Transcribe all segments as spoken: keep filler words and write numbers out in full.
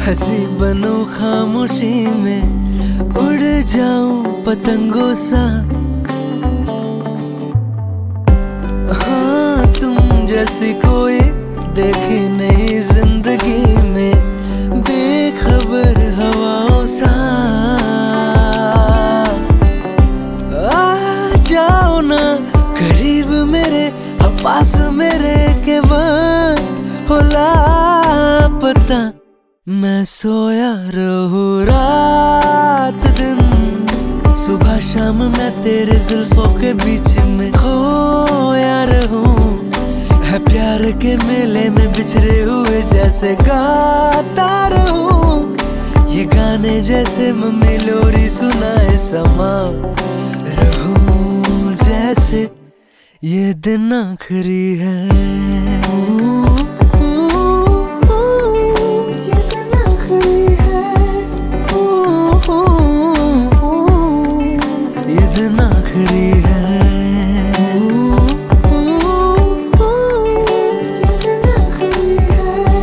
हंसी बनूं खामोशी में, उड़ जाऊं पतंगों सा। हाँ तुम जैसी कोई देखी नहीं जिंदगी में, बेखबर हवाओं सा। आ जाओ ना करीब मेरे, पास मेरे के वहाँ हो लापता। मैं सोया रहूं रात दिन, सुबह शाम मैं तेरे जुल्फों के बीच में खोया रहूं। है प्यार के मेले में बिछड़े हुए जैसे गाता रहूं। ये गाने जैसे मम्मी लोरी सुनाए समा रहूं, जैसे ये दिन आखिरी है। ये दिन आखिरी है, ये दिन आखिरी है, ये दिन आखिरी है,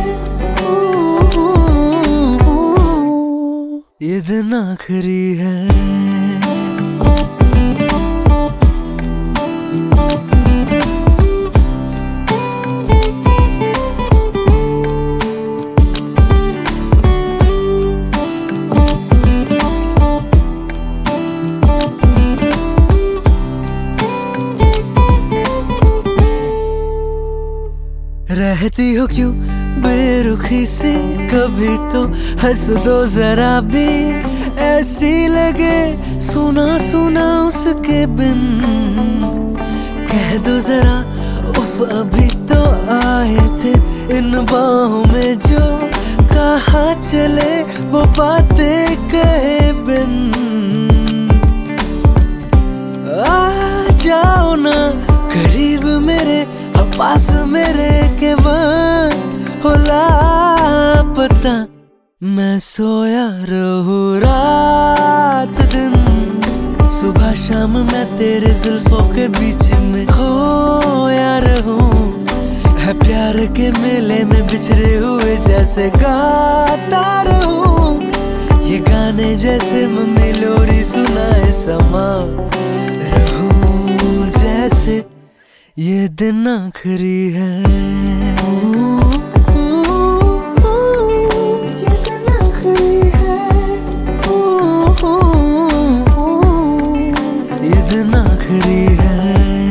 ये दिन आखिरी है। रहती हो क्यों बेरुखी से, कभी तो हंस दो जरा भी। ऐसी लगे सुना सुना उसके बिन, कह दो जरा उफ अभी तो आए थे इन बाहों में जो। कहा चले वो बातें कहे बिन। आ जाओ ना करीब मेरे, पास मेरे के वहाँ हो लापता। मैं सोया रहूं रात दिन, सुबह शाम मैं तेरे जुल्फों के बीच में खोया रहूं। है प्यार के मेले में बिछड़े हुए जैसे गाता रहूं। ये गाने जैसे मम्मी लोरी सुनाए समा रहूं, जैसे ये दिन आखिरी है। ये दिन आखिरी है, ये दिन आखिरी है।